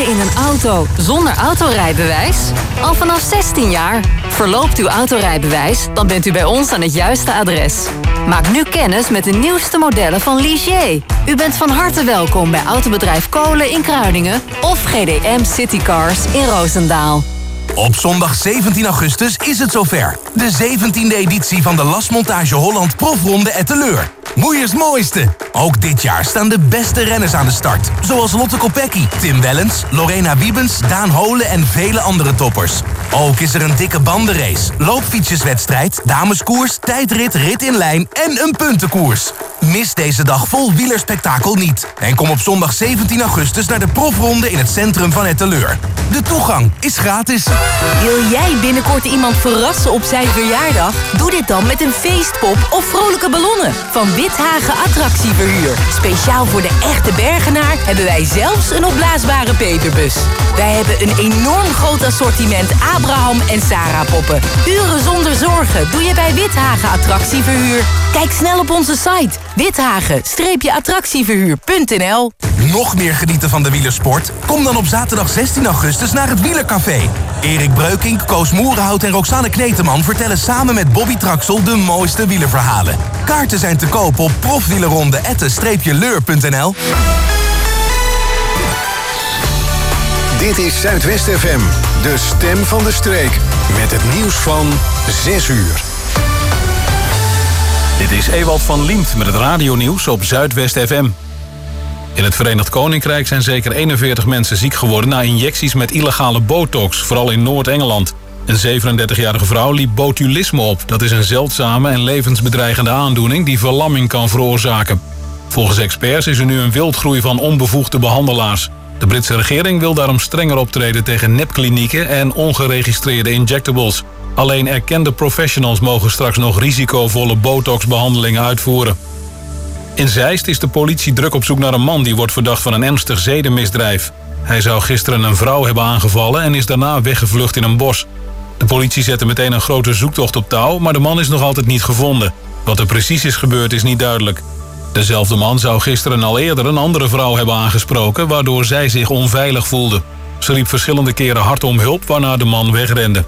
in een auto zonder autorijbewijs? Al vanaf 16 jaar. Verloopt uw autorijbewijs, dan bent u bij ons aan het juiste adres. Maak nu kennis met de nieuwste modellen van Ligier. U bent van harte welkom bij Autobedrijf Kolen in Kruiningen of GDM Citycars in Roosendaal. Op zondag 17 augustus is het zover. De 17e editie van de Lasmontage Holland Profronde Etteleur. Moeiers mooiste. Ook dit jaar staan de beste renners aan de start. Zoals Lotte Kopecky, Tim Wellens, Lorena Wiebens, Daan Holen en vele andere toppers. Ook is er een dikke bandenrace, loopfietsjeswedstrijd, dameskoers, tijdrit, rit in lijn en een puntenkoers. Mis deze dag vol wielerspektakel niet. En kom op zondag 17 augustus naar de profronde in het centrum van Etteleur. De toegang is gratis. Wil jij binnenkort iemand verrassen op zijn verjaardag? Doe dit dan met een feestpop of vrolijke ballonnen van Withagen Attractieverhuur. Speciaal voor de echte Bergenaar hebben wij zelfs een opblaasbare peperbus. Wij hebben een enorm groot assortiment Abraham en Sarah poppen. Uren zonder zorgen doe je bij Withagen Attractieverhuur. Kijk snel op onze site withagen-attractieverhuur.nl. Nog meer genieten van de wielersport? Kom dan op zaterdag 16 augustus naar het Wielercafé. Erik Breukink, Koos Moerenhout en Roxanne Kneteman vertellen samen met Bobby Traxel de mooiste wielerverhalen. Kaarten zijn te koop op profwielerronde@leur.nl. Dit is Zuidwest FM, de stem van de streek. Met het nieuws van 6 uur. Dit is Ewald van Liemt met het radionieuws op Zuidwest FM. In het Verenigd Koninkrijk zijn zeker 41 mensen ziek geworden na injecties met illegale botox, vooral in Noord-Engeland. Een 37-jarige vrouw liep botulisme op. Dat is een zeldzame en levensbedreigende aandoening die verlamming kan veroorzaken. Volgens experts is er nu een wildgroei van onbevoegde behandelaars. De Britse regering wil daarom strenger optreden tegen nepklinieken en ongeregistreerde injectables. Alleen erkende professionals mogen straks nog risicovolle botoxbehandelingen uitvoeren. In Zeist is de politie druk op zoek naar een man die wordt verdacht van een ernstig zedenmisdrijf. Hij zou gisteren een vrouw hebben aangevallen en is daarna weggevlucht in een bos. De politie zette meteen een grote zoektocht op touw, maar de man is nog altijd niet gevonden. Wat er precies is gebeurd is niet duidelijk. Dezelfde man zou gisteren al eerder een andere vrouw hebben aangesproken, waardoor zij zich onveilig voelde. Ze riep verschillende keren hard om hulp, waarna de man wegrende.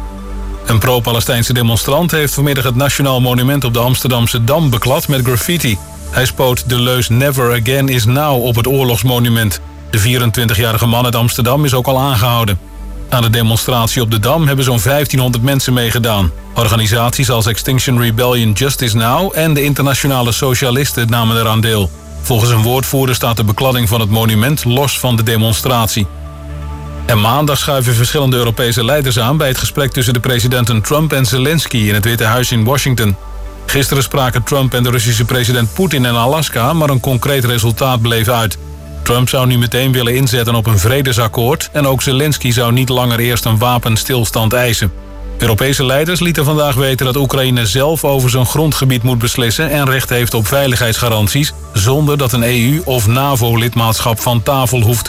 Een pro-Palestijnse demonstrant heeft vanmiddag het Nationaal Monument op de Amsterdamse Dam beklad met graffiti. Hij spoot de leus Never Again is Now op het oorlogsmonument. De 24-jarige man uit Amsterdam is ook al aangehouden. Aan de demonstratie op de Dam hebben zo'n 1500 mensen meegedaan. Organisaties als Extinction Rebellion Justice Now en de Internationale Socialisten namen eraan deel. Volgens een woordvoerder staat de bekladding van het monument los van de demonstratie. En maandag schuiven verschillende Europese leiders aan bij het gesprek tussen de presidenten Trump en Zelensky in het Witte Huis in Washington. Gisteren spraken Trump en de Russische president Poetin in Alaska, maar een concreet resultaat bleef uit. Trump zou nu meteen willen inzetten op een vredesakkoord en ook Zelensky zou niet langer eerst een wapenstilstand eisen. Europese leiders lieten vandaag weten dat Oekraïne zelf over zijn grondgebied moet beslissen en recht heeft op veiligheidsgaranties, zonder dat een EU- of NAVO-lidmaatschap van tafel hoeft.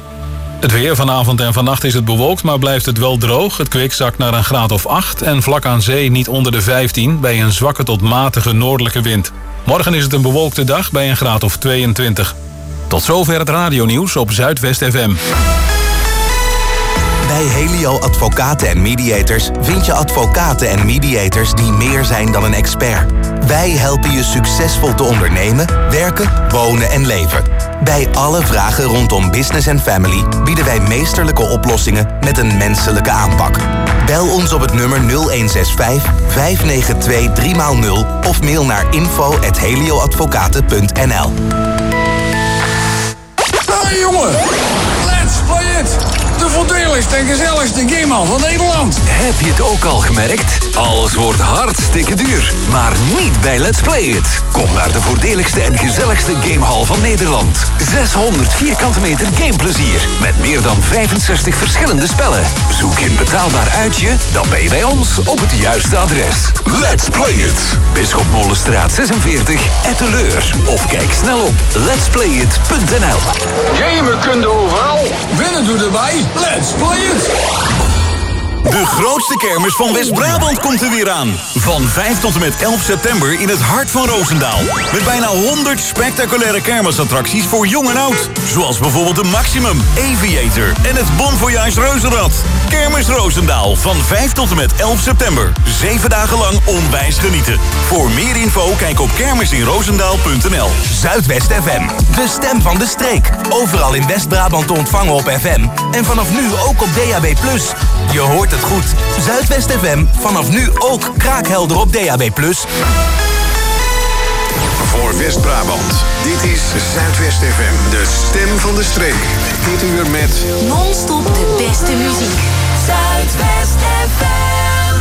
Het weer vanavond en vannacht is het bewolkt, maar blijft het wel droog. Het kwik zakt naar een graad of 8 en vlak aan zee niet onder de 15... bij een zwakke tot matige noordelijke wind. Morgen is het een bewolkte dag bij een graad of 22. Tot zover het radionieuws op Zuidwest FM. Bij Helio Advocaten en Mediators vind je advocaten en mediators die meer zijn dan een expert. Wij helpen je succesvol te ondernemen, werken, wonen en leven. Bij alle vragen rondom business en family bieden wij meesterlijke oplossingen met een menselijke aanpak. Bel ons op het nummer 0165 592 3x0 of mail naar info@helioadvocaten.nl. Hey jongen, let's play it! De voordeligste en gezelligste gamehal van Nederland. Heb je het ook al gemerkt? Alles wordt hartstikke duur. Maar niet bij Let's Play It. Kom naar de voordeligste en gezelligste gamehal van Nederland. 600 vierkante meter gameplezier. Met meer dan 65 verschillende spellen. Zoek je een betaalbaar uitje? Dan ben je bij ons op het juiste adres. Let's Play It. Bisschopmolenstraat 46, Etteleur. Of kijk snel op letsplayit.nl. Gamen kun je overal. Winnen doe erbij. Let's play it! De grootste kermis van West-Brabant komt er weer aan. Van 5 tot en met 11 september in het hart van Roosendaal. Met bijna 100 spectaculaire kermisattracties voor jong en oud. Zoals bijvoorbeeld de Maximum, Aviator en het Bon Voyage Reuzenrad. Kermis Roosendaal van 5 tot en met 11 september. 7 dagen lang onwijs genieten. Voor meer info kijk op kermisinroosendaal.nl. Zuidwest FM, de stem van de streek. Overal in West-Brabant te ontvangen op FM. En vanaf nu ook op DAB+. Je hoort het goed. Zuidwest FM, vanaf nu ook kraakhelder op DAB+. Voor West-Brabant, dit is Zuidwest FM, de stem van de streek. Dit uur met Non-stop de beste muziek. Zuidwest FM.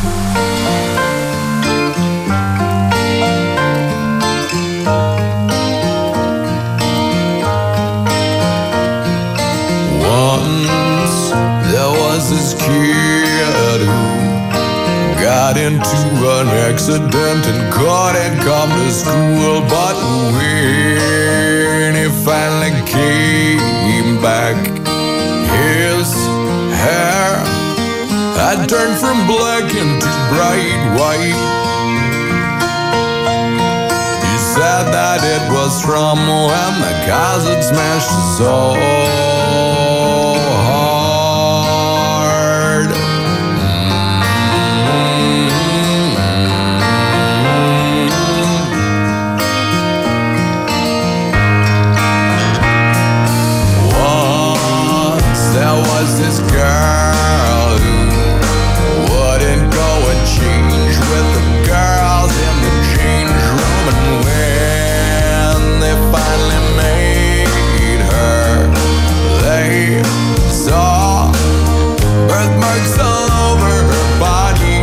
Once there was this kid who got into an accident and couldn't come to school. But when he finally came back, his hair had turned from black into bright white. He said that it was from when the cars had smashed his soul. This girl who wouldn't go and change with the girls in the change room, and when they finally made her, they saw birthmarks all over her body.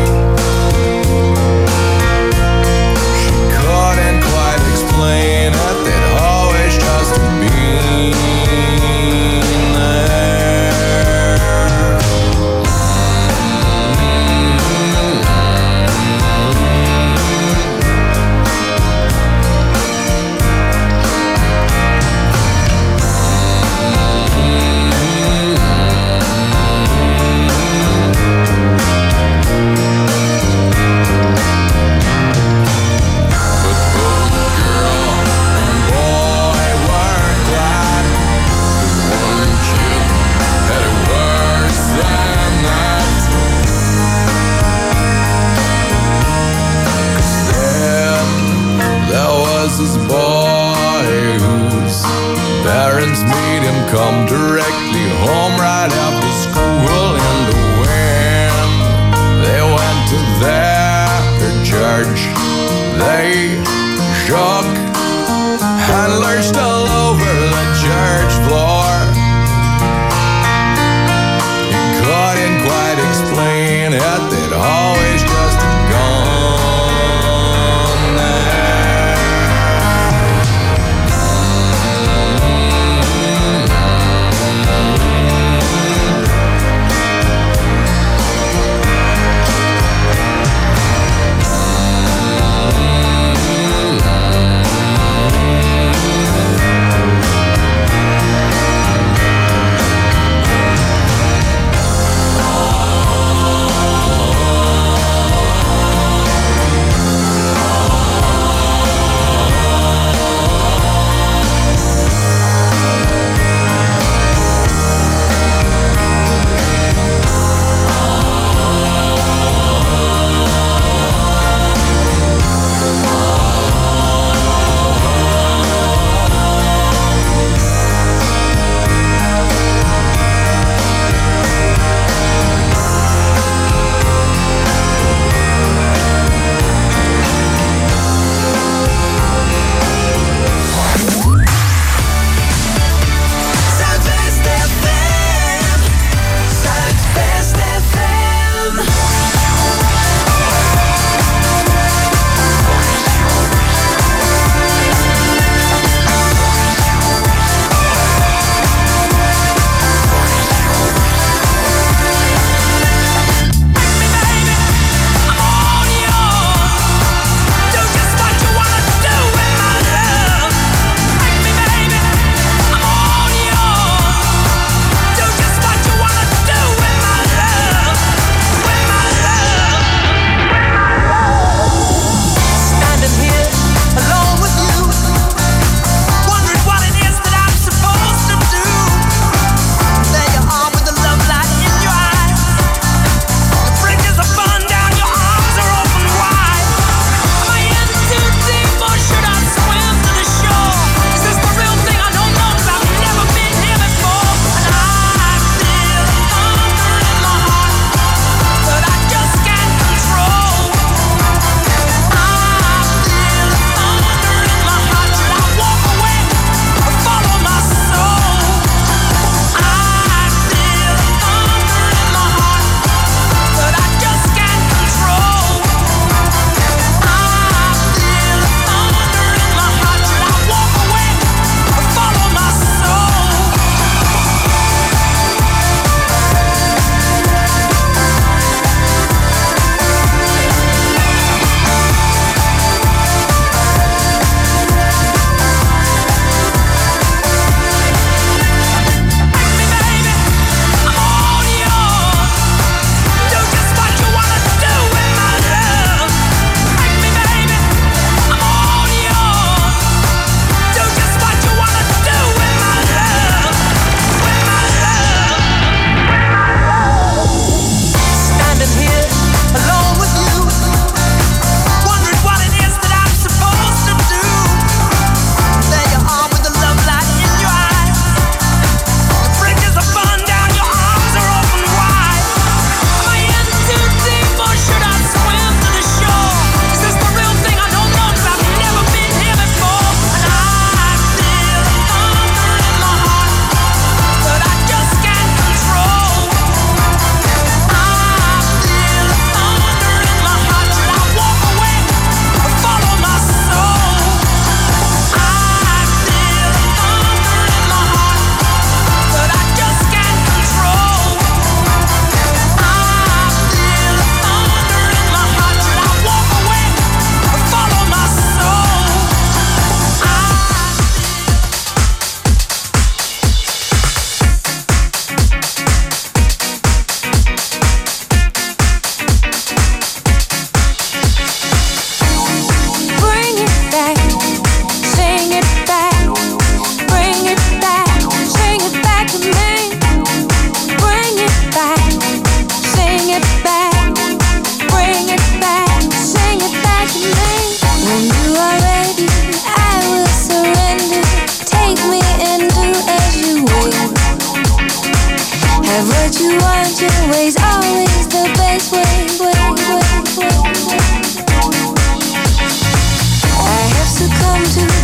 She couldn't quite explain it, they'd always just been this boy whose parents made him come directly home right after school. And when they went to their church, they shook and lurched all over the church floor. He couldn't quite explain it, they'd always just gone.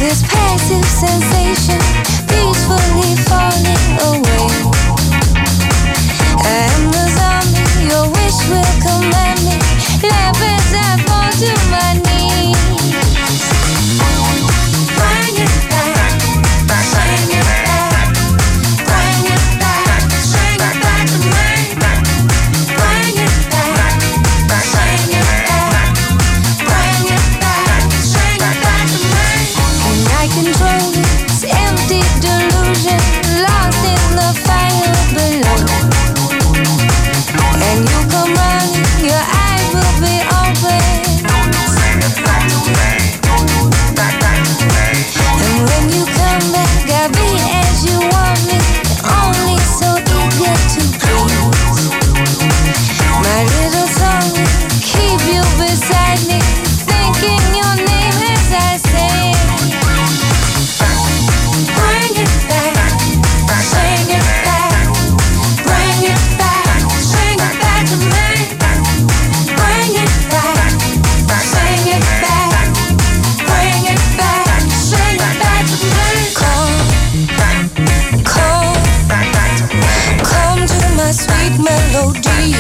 This passive sensation, peacefully falling away. I am the zombie, your wish will command me. Laugh as I fall to my knees. Bring it back, bring it back, bring it back, bring it back to me. Bring it back, bring it back, bring it back, bring it back to me. Can I control this empty delusion, lost in the fire below? And you come running, your eyes will be open. And when you come back, I'll be as you want me, only so eager to please. My little song will keep you beside me, thinking your name as I sing. Bring it back, bring it back, bring it back, bring it back to me. Bring it back, bring it back, bring it back, bring it back to me. Come to my sweet melody.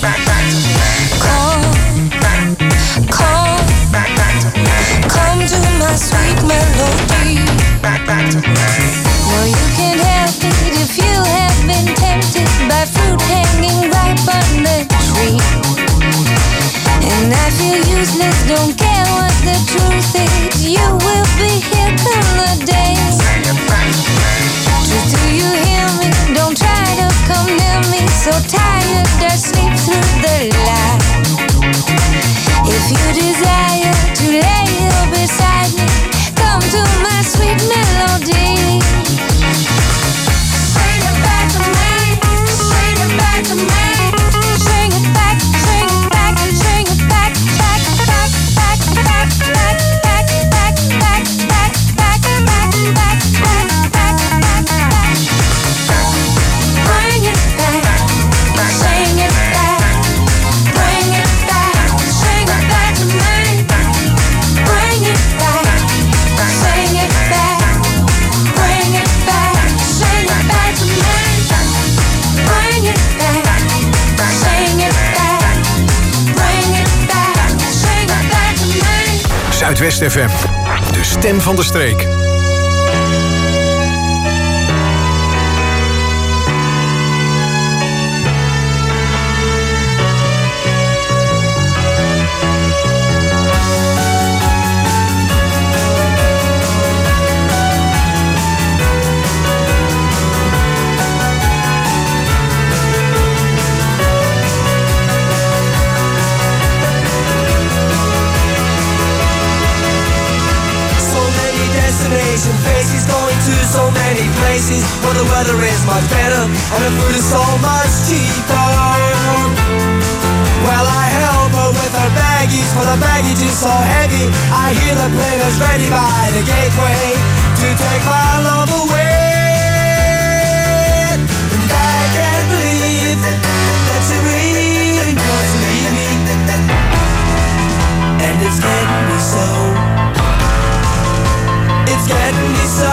Come to my sweet melody. No, you can't help it if you have been tempted by fruit hanging ripe on the tree. And I feel useless, don't care what the truth is. You will be here come the day. Just do you hear me? Don't try to come near me. So tired I sleep through the light. If you desire to lay here beside me, come to my sweet melody. Bring it back to me, bring it back to me. Bring it back, bring it back, bring it back, back, back, back, back, back, back, back, back, back, back, back, back, back, back, back, back. Bring it back, bring it back, bring it back, bring it back to me. Bring it back, bring it back, bring it back, bring it back to me. Bring it back, bring it back, bring it back, bring it back to me. Zuidwest FM, de stem van de streek. Faces going to so many places where the weather is much better and the food is so much cheaper. Well, I help her with her baggies, for the baggage is so heavy. I hear the players ready by the gateway to take my love away. And I can't believe that she really wants to leave me. And it's getting me so. It's getting me so.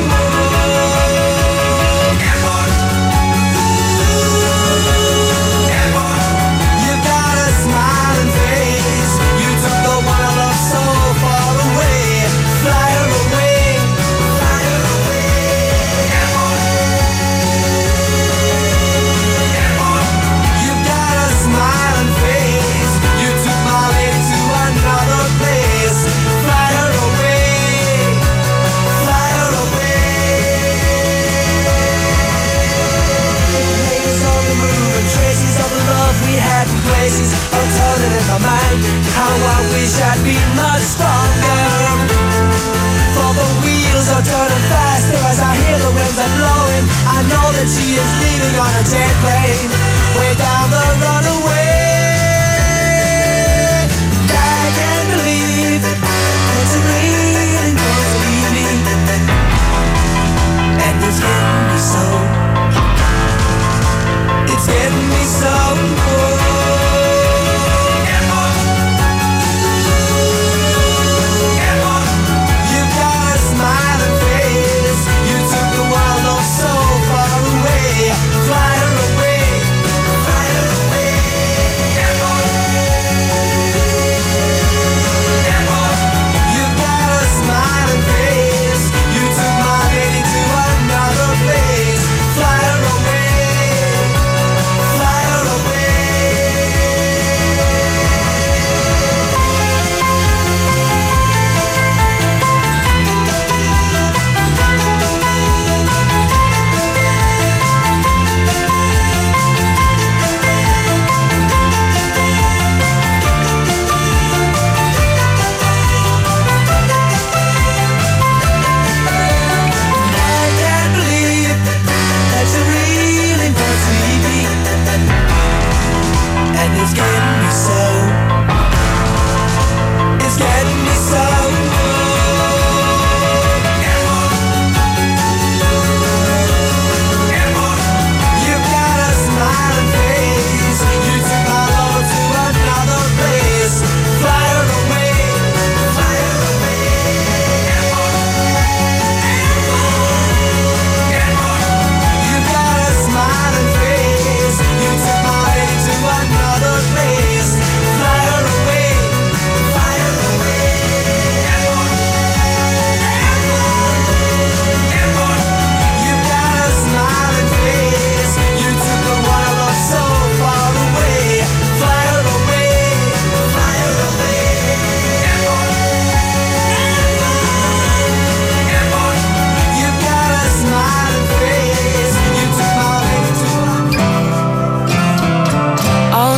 You've got a smiling face. You took the one I love so far away. Fly her away, fly her away.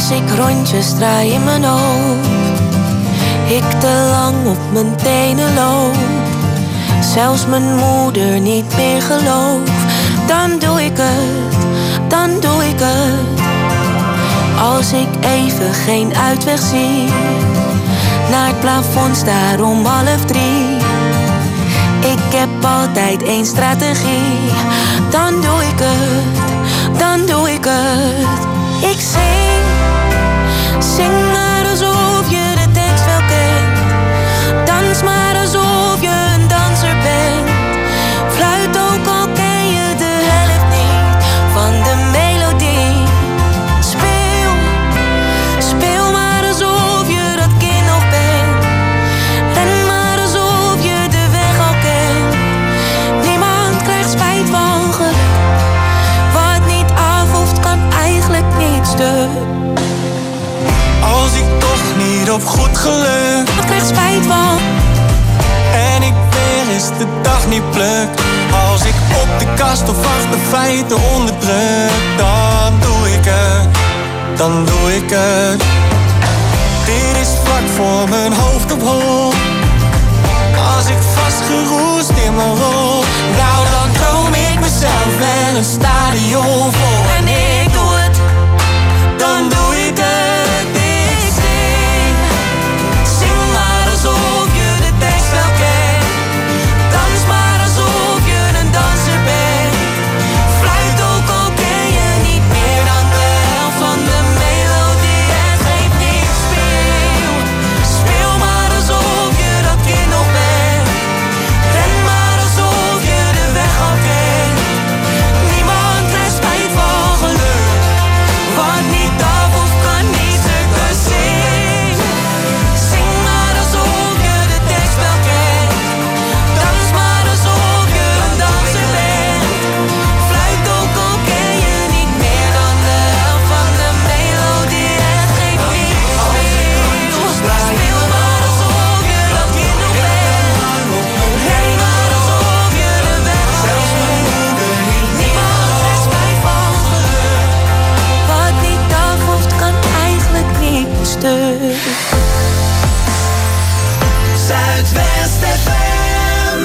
Als ik rondjes draai in mijn hoofd, ik te lang op mijn tenen loop, zelfs mijn moeder niet meer geloof, dan doe ik het, dan doe ik het. Als ik even geen uitweg zie, naar het plafond staar om 2:30. Ik heb altijd één strategie, dan doe ik het, dan doe ik het. Ik zing maar alsof je de tekst wel kent. Dans maar alsof je een danser bent. Fluit ook al ken je de helft niet van de melodie. Speel maar alsof je dat kind nog bent. Ren maar alsof je de weg al kent. Niemand krijgt spijt van geluk. Wat niet af hoeft kan eigenlijk niet stuk. Als ik toch niet op goed geluk, wat krijgt spijt van? En ik weer eens de dag niet pluk. Als ik op de kast of achter feiten onderdruk, dan doe ik het, dan doe ik het. Dit is vlak voor mijn hoofd op hol. Als ik vastgeroest in mijn rol, nou dan droom ik mezelf wel een stadion vol. En ik doe het, dan doe ik het. Alsof je de tekst wel kent. Dans maar alsof je een danser bent. Fluit ook al ken je niet meer dan de helft van de melodie. Het geeft niet, speel maar alsof je dat kind nog bent. Ren maar alsof je de weg al kent. Niemand krijgt spijt van geluk. Wat niet af of kan niet stukken zing. Zing maar alsof je de tekst wel kent. Dans maar alsof je een danser bent. Fluit ook al ken je niet meer dan de helft van de melodie. Het geeft niet, speel maar alsof je dat kind nog bent. Ren maar alsof je de weg al kent. Niemand krijgt spijt van geluk. Wat niet af hoeft kan eigenlijk niet stuk. Zuidwest FM.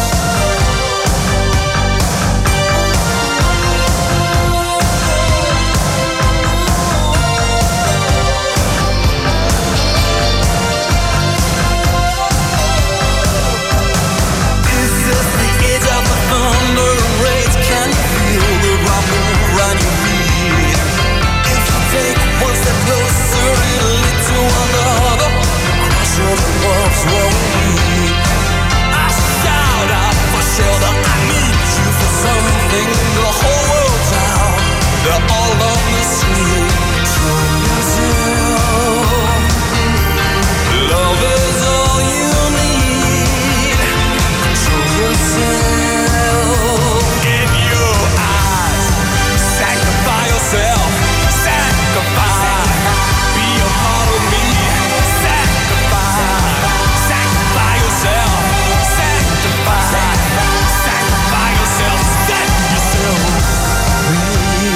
This is the edge of the thunder race. Can you feel the rumble run your feet? If you take one step closer, it'll lead to another. Cross the world's rolling. I shout out for shelter. I need you for something. The whole world's down. They're all on the street. Show yourself. Love is all you need. Show yourself. In your eyes, sanctify yourself. Sanctify. Be a part of me. Sanctify. Sanctify yourself. Sanctify. Sanctify yourself. Set yourself free.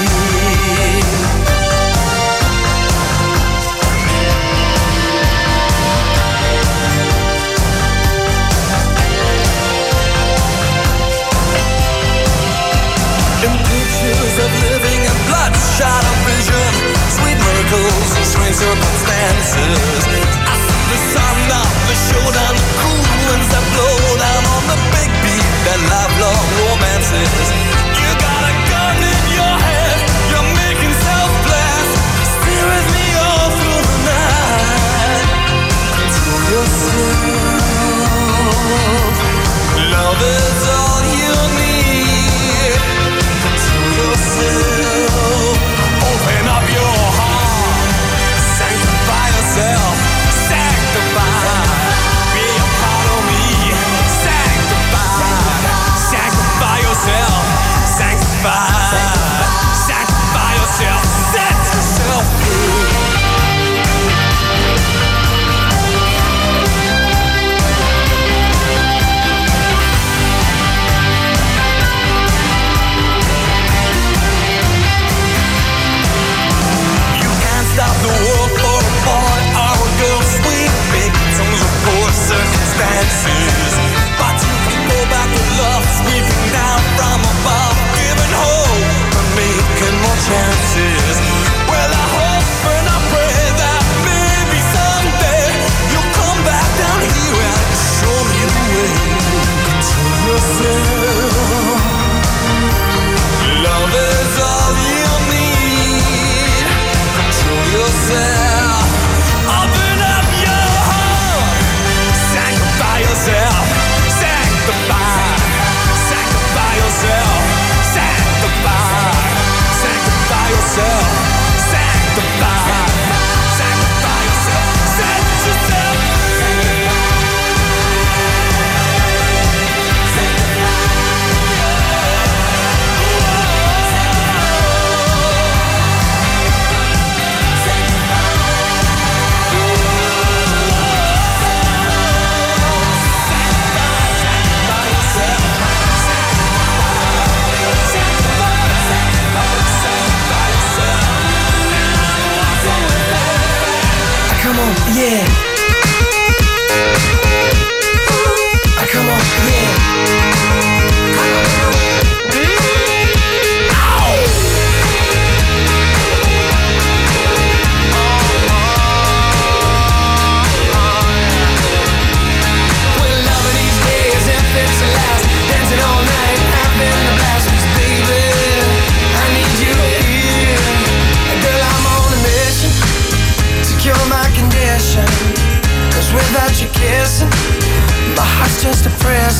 In pictures of living and bloodshot of vision, sweet miracles and strange circumstances. I see the sun up, the showdown, the cool winds that blow down on the big beat, that lifelong romances. You got a gun in your head, you're making self-blast, stay with me all through the night. Control yourself. Love is all you need. Control yourself. Open up your heart. Sanctify yourself. Sanctify. Be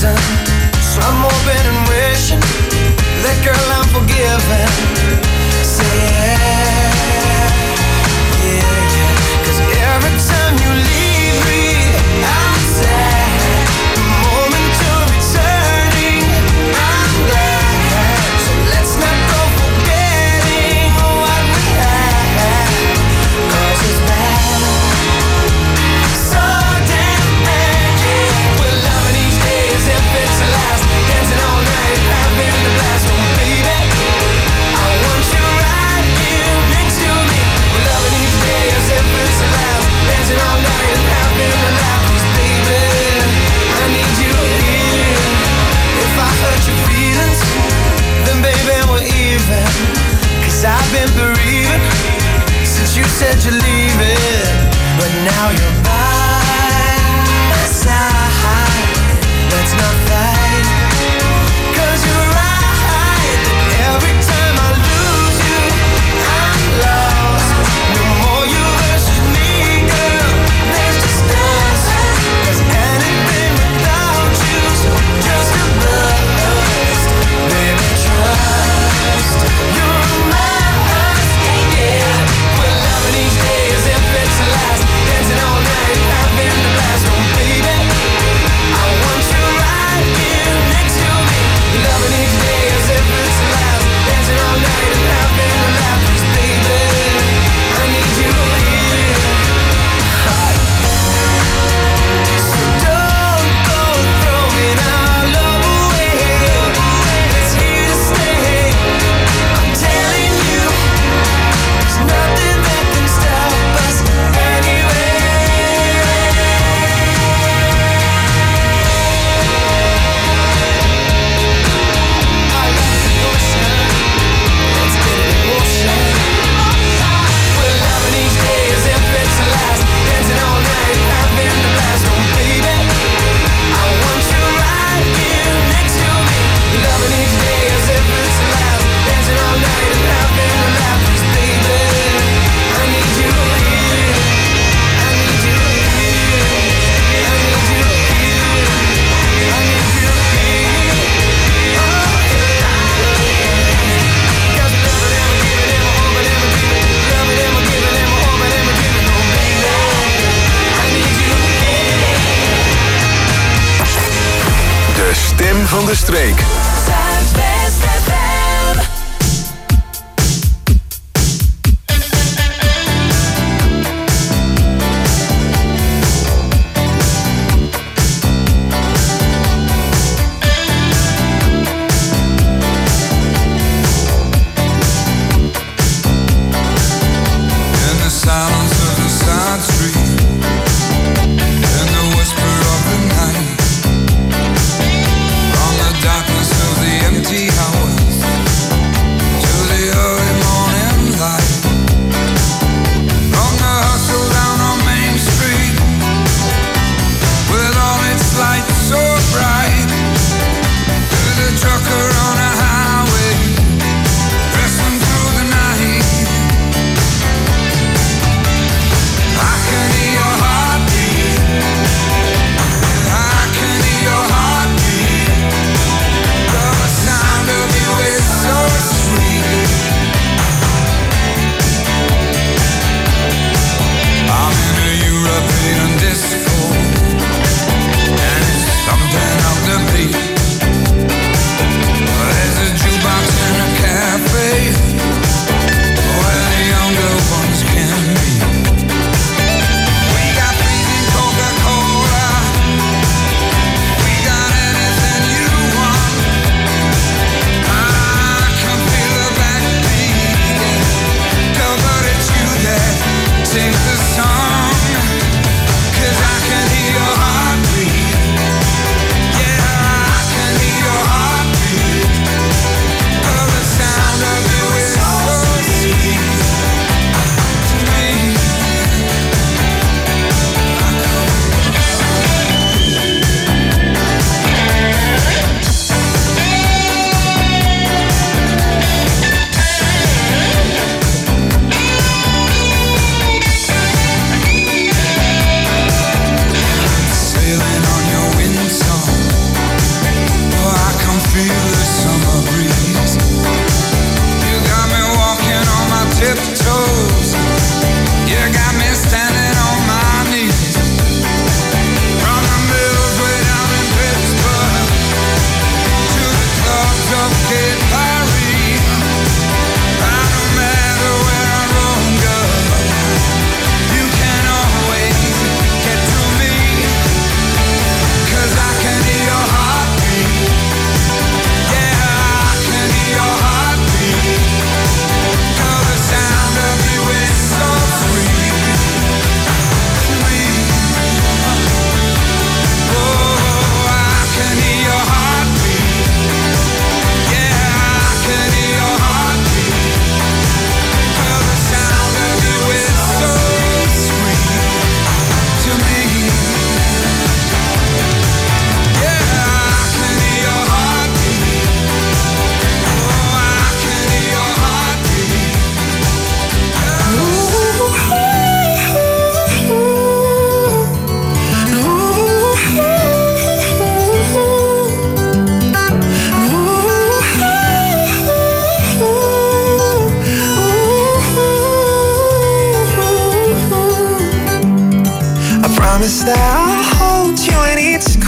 reason. So I'm hoping and wishing that girl I'm forgiven. Say yeah. 'Cause every time you leave me, I'm sad. The moment you're returning, I'm glad. So let's not go forgetting what we had. 'Cause it's bad, so damn bad, yeah. We're loving each day as if it's the last. Dancing all night, having the blast. Oh baby, I want you right here next to me. We're loving each day as if it's the last. Dancing all night and having the laugh. 'Cause baby, I need you here. If I hurt your feelings, then baby we're even. 'Cause I've been bereaving since you said you're leaving. But now you're by my side. Let's not fight. 'Cause you're right that every time I lose you, I'm lost. No more you versus me, girl. There's just us. 'Cause anything without you's just a bust. Baby, trust. You're mine, yeah. We're loving each day as if it's the last. Dancing all night, having the blast. Oh baby, I want you right here next to me. Loving each day as if it's the last. Dancing all night and having a laugh. 'Cause baby, I need you here. So don't go throwing our love away. It's here to stay. I'm telling you, there's nothing that can stop us anyway. I love the ocean. Let's get it in motion. We're loving each day as if it's the last. Dancing all night, having the blast. Oh baby, I want you right here next to me. Loving each day as if it's the last. Dancing all night and having a laugh. 'Cause baby, I need you here. I need you here. I need you here. I need you here. Oh yeah. 'Cause loving and giving and hoping and dreaming. Loving and giving and hoping and dreaming. Oh baby, I need you here. De stem van de streek. Zuidwest FM. In the silence of the side street, in the whisper of the night, from the darkness of the empty hours,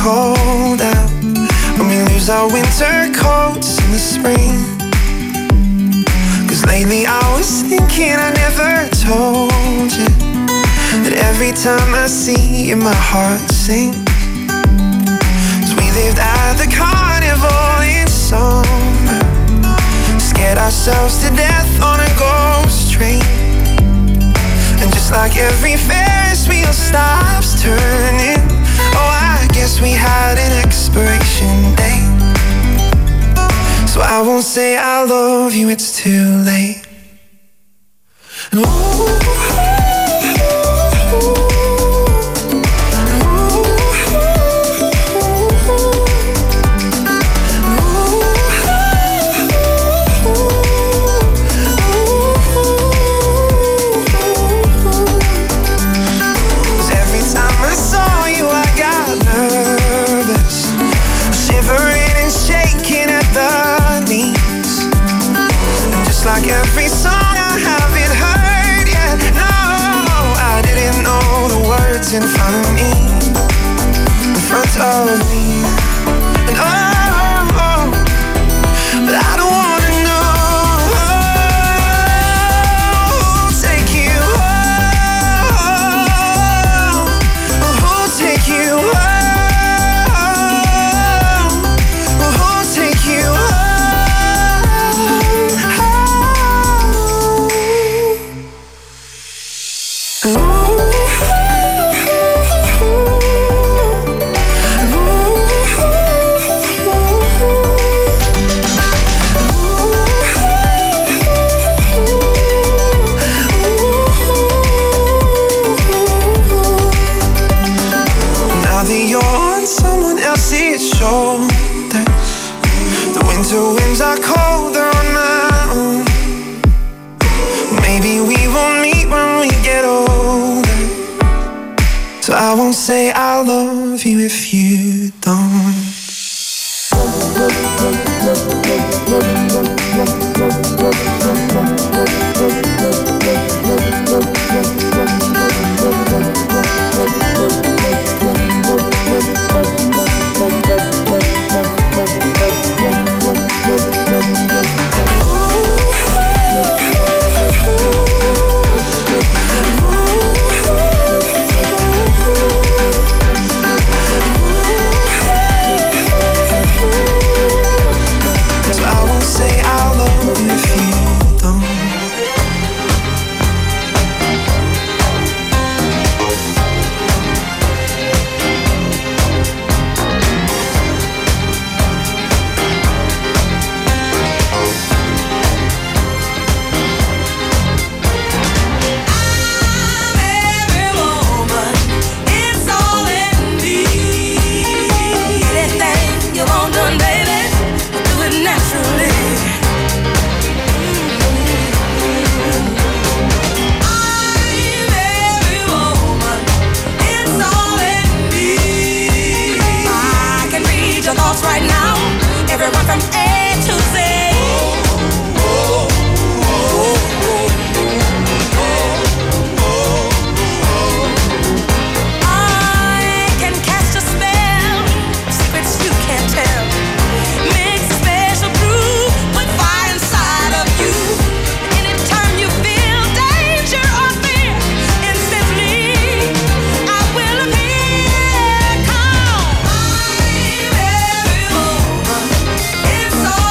cold out, when we lose our winter coats in the spring. Cause lately I was thinking I never told you that every time I see you my heart sinks. Cause we lived at the carnival in summer, scared ourselves to death on a ghost train. And just like every Ferris wheel stops turning, oh, I guess we had an expiration date. So I won't say I love you, it's too late. And like every song I haven't heard yet. No, I didn't know the words in front of me, in front of me. And oh, but I don't wanna know who'll take you home, who'll take you home, who'll take you home. The winter winds are colder on my own. Maybe we will meet when we get older. So I won't say I love you if you don't. It's all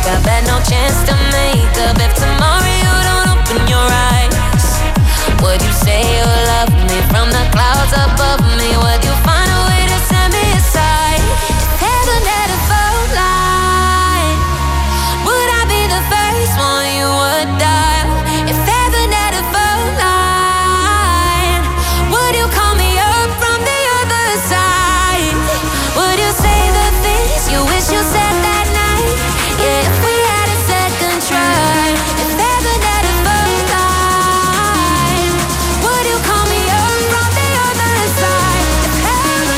I bet no chance to make up if tomorrow you don't open your eyes. Would you say you love me from the clouds above me? Would you find a way to set me aside? If heaven had a phone line, would I be the first one you would dial? If heaven had a phone line, would you call me up from the other side? Would you say the things you wish you said that night? Yeah, if we had a second try. If heaven had a phone line, would you call me up from the other side? If heaven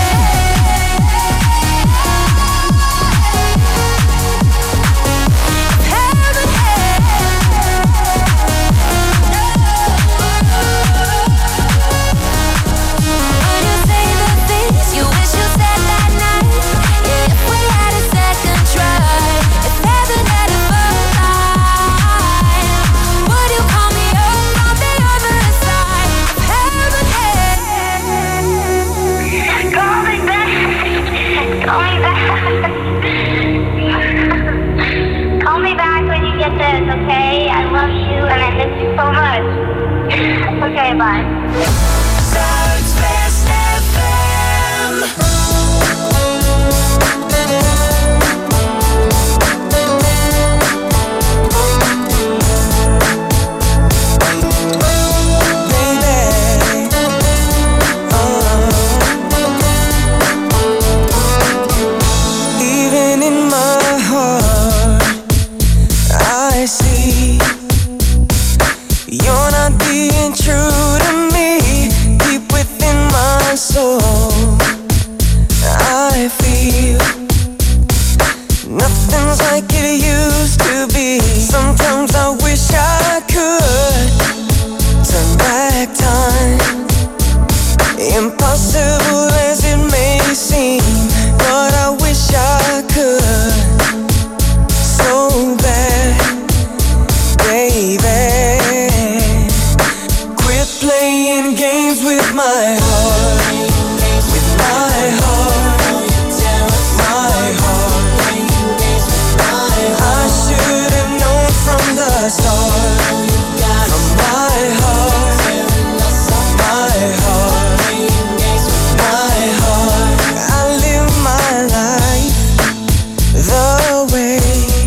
would you say the things you wish you said that night? Yeah, if we had a second try. If heaven had a phone line, would you call me up from the other side? If heaven Call me back. Call me back. Call me back when you get this, okay? I love you and I miss you so much. Okay, bye. Zuidwest FM. Even in my heart, I see you're not being true to me. Deep within my soul, I feel nothing's like it used to be. Sometimes I wish I could turn back time. Impossible as it may seem, but I wish I could so bad, baby. Quit playing games with my heart, with my heart, my heart. I should have known from the start, from my heart, my heart, my heart. I live my life the way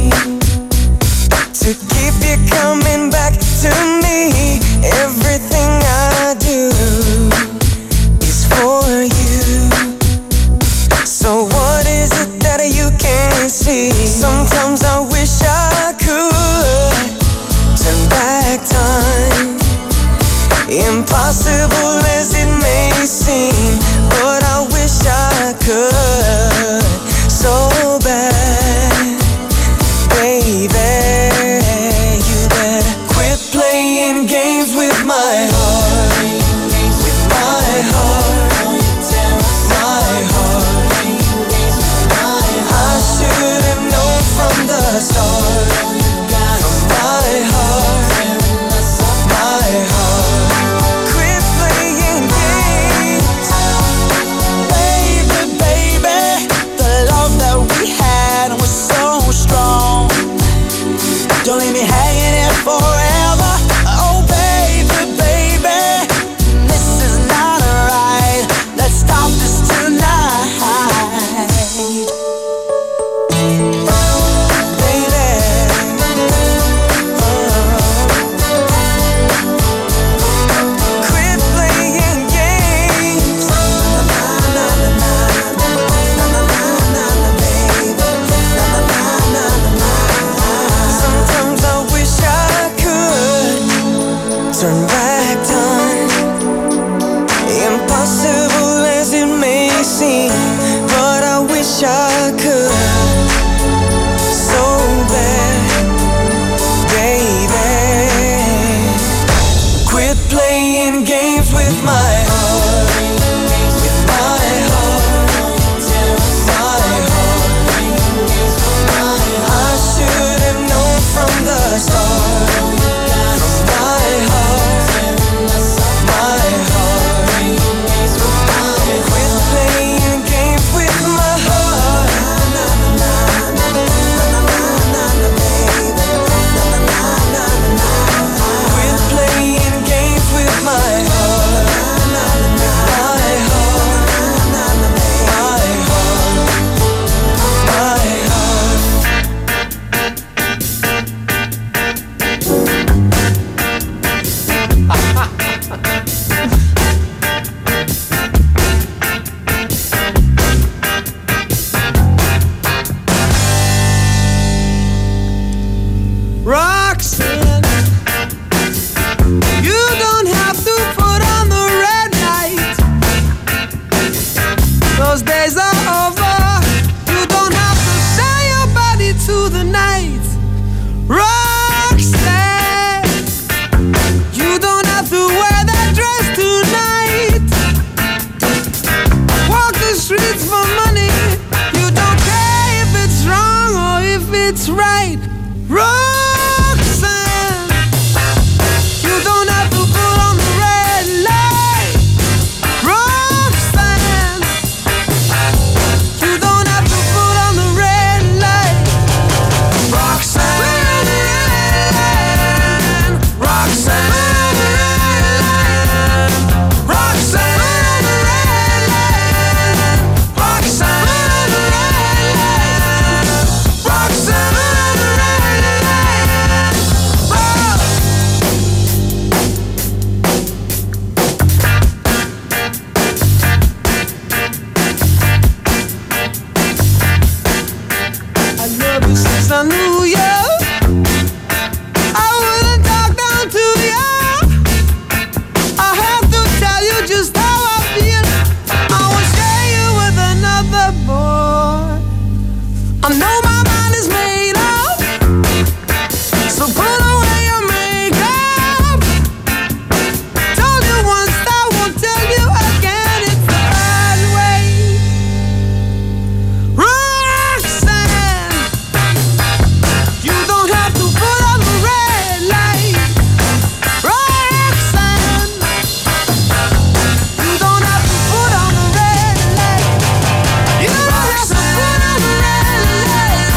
to keep you coming back to me. Everything I do is for you. So what is it that you can't see? Sometimes I wish I could turn back time. Impossible as it may seem, but I wish I could so bad, baby. You better quit playing games with my heart, with my heart, my heart. I should have known from the start, from my heart, my heart. Quit playing games. it's right. Roxanne, you don't have to put on the red light. Roxanne, you don't have to put on the red light. Roxanne, Roxanne, Roxanne, Roxanne, I love you since I knew you. I wouldn't talk down to you. I have to tell you just how I feel. I won't share you with another boy. I know my mind is made up, so put away your makeup. Told you once, I won't tell you again. It's the bad way. Roxanne, you don't have to put on the red light. Roxanne, you don't have to put on the red light. You don't have to put on the red light.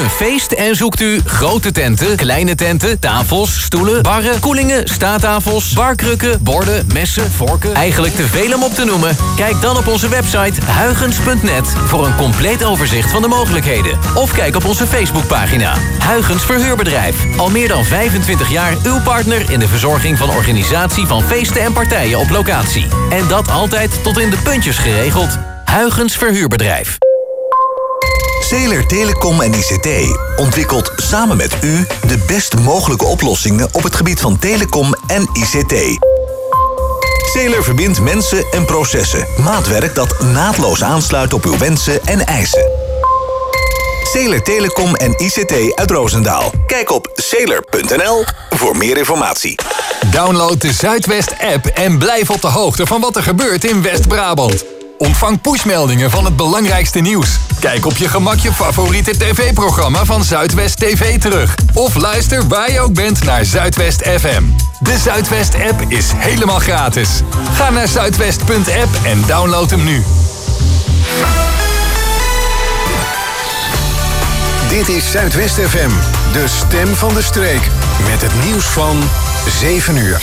een feest en zoekt u grote tenten, kleine tenten, tafels, stoelen, barren, koelingen, staattafels, barkrukken, borden, messen, vorken. Eigenlijk te veel om op te noemen? Kijk dan op onze website huygens.net voor een compleet overzicht van de mogelijkheden. Of kijk op onze Facebookpagina. Huygens Verhuurbedrijf. Al meer dan 25 jaar uw partner in de verzorging van organisatie van feesten en partijen op locatie. En dat altijd tot in de puntjes geregeld. Huygens Verhuurbedrijf. Zeeler Telecom en ICT ontwikkelt samen met u de best mogelijke oplossingen op het gebied van telecom en ICT. Zeeler verbindt mensen en processen. Maatwerk dat naadloos aansluit op uw wensen en eisen. Zeeler Telecom en ICT uit Roosendaal. Kijk op zeeler.nl voor meer informatie. Download de Zuidwest-app en blijf op de hoogte van wat er gebeurt in West-Brabant. Ontvang pushmeldingen van het belangrijkste nieuws. Kijk op je gemak je favoriete tv-programma van Zuidwest TV terug. Of luister waar je ook bent naar Zuidwest FM. De Zuidwest-app is helemaal gratis. Ga naar zuidwest.app en download hem nu. Dit is Zuidwest FM, de stem van de streek. Met het nieuws van 7 uur.